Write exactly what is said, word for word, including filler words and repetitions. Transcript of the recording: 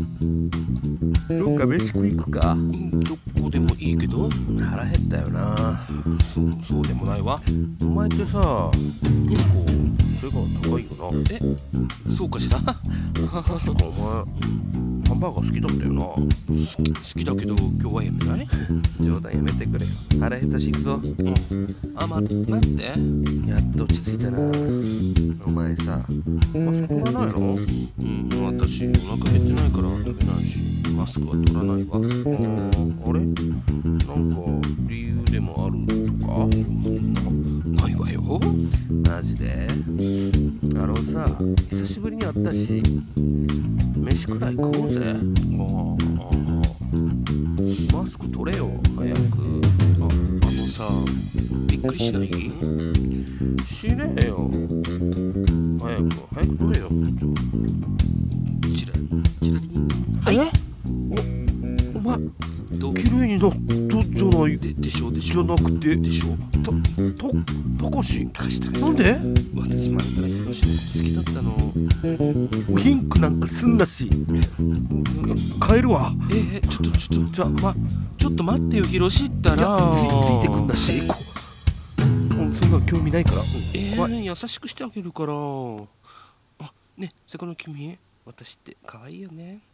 どっか飯食い行くか。 どこでもいいけど。 腹減ったよな。 そそうでもないわ。 お前ってさ、結構背が高いよな。 え、そうかしら。 確かお前ハンバーガー好きだったよな。 好き好きだけど今日はやめない？ 冗談やめてくれよ。腹減ったし行くぞ。 うん。あ、ま、待って。 やっと落ち着いたな。お前さ、マスク取らないの？ うん、私お腹減ってないから食べないし、マスクは取らないわ。 あー、あれ？なんか理由でもあるとか？ な、ないわよ。 マジで？あのさ、久しぶりに会ったし、飯くらい食おうぜ。 ああ、 マスク取れよ、早く。 あ、あのさ、びっくりしない？ しねえよ。早く、早く取れよ。 チラチラリン。 え？お、お前、 どう綺麗になったじゃないででしょでしょじゃなくて、 でしょ。 た、た、たかし。 高し高し。 なんで？ 私前からヒロシのこと好きだったの。 ウインクなんかすんなし。帰るわ。 ええ、ちょっとちょっとじゃあ、ま、 ちょっと待ってよ、ヒロシったら。 いや、つい、ついてくんだし。こそんな興味ないから。 え怖い。 ー、優しくしてあげるから。あ、ね、そこの君、私って可愛いよね。